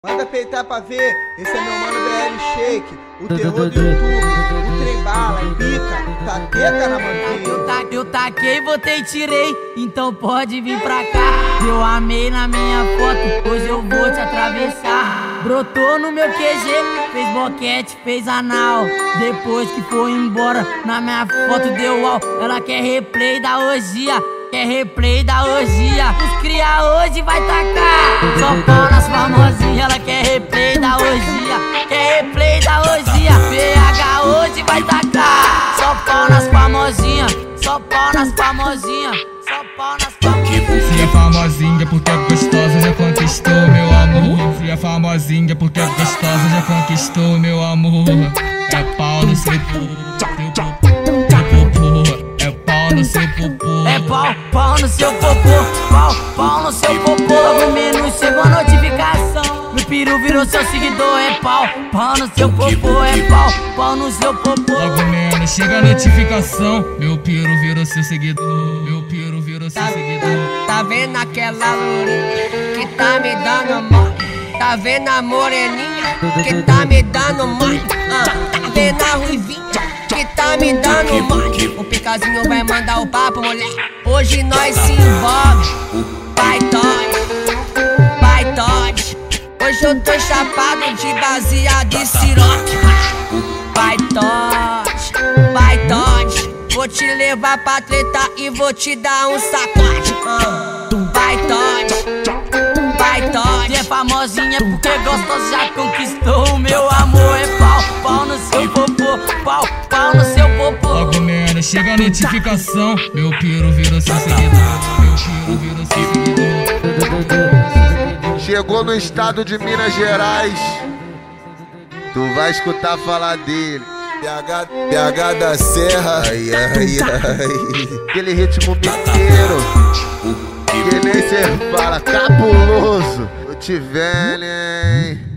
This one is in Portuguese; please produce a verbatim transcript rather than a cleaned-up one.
Manda peitar pra ver, esse é meu mano B L Shake, o terror do YouTube, o trem bala, pica, taqueca na mangueira. Eu, ta eu taquei, botei e tirei, então pode vir pra cá. Eu amei na minha foto, hoje eu vou te atravessar. Brotou no meu Q G, fez boquete, fez anal. Depois que foi embora, na minha foto deu uau. Ela quer replay da orgia, quer replay da orgia. Os cria hoje vai tacar só pau nas famosinhas. Ela quer replay da orgia, quer replay da orgia. P H hoje vai tacar só pau nas famosinhas, só pau nas famosinhas, só pau nas famosinhas. Se é famosinha porque é gostosa, já conquistou meu amor. Se é famosinha porque é gostosa, já conquistou meu amor. É pau no seu popô, é pau no seu popô. É pau, pau no seu popô, pau, pau no seu popô. Logo menos chegou a notificação, meu peru virou seu seguidor. É pau, pau no seu popô, é pau, pau no seu popô. Logo menos chega a notificação, meu peru virou seu seguidor. Meu peru virou seu seguidor. Tá vendo aquela lourinha que tá me dando mole? Tá vendo a moreninha que tá me dando mole? Ah, tá vendo a ruivinha que tá me dando mole? O Picazinho vai mandar o papo, mulher. Hoje nós se envolve. Vai Todd, vai Todd. Hoje eu tô chapado de baseado e siroque. Vai Todd, vai Todd. Vou te levar pra treta e vou te dar um sacode. uh. Vai Todd, vai Todd. E é famosinha porque gostosa, já conquistou o meu amor. É pau, pau no seu popô, pau, pau no seu popô. Logo menos chega a notificação, meu peru virou seu seguidor. Meu peru virou seu seguidor. Chegou no estado de Minas Gerais, tu vai escutar falar dele. P H, P H da Serra, ai, ai, ai. Aquele ritmo mineiro, que nem cê fala, cabuloso. Eu te velho, hein?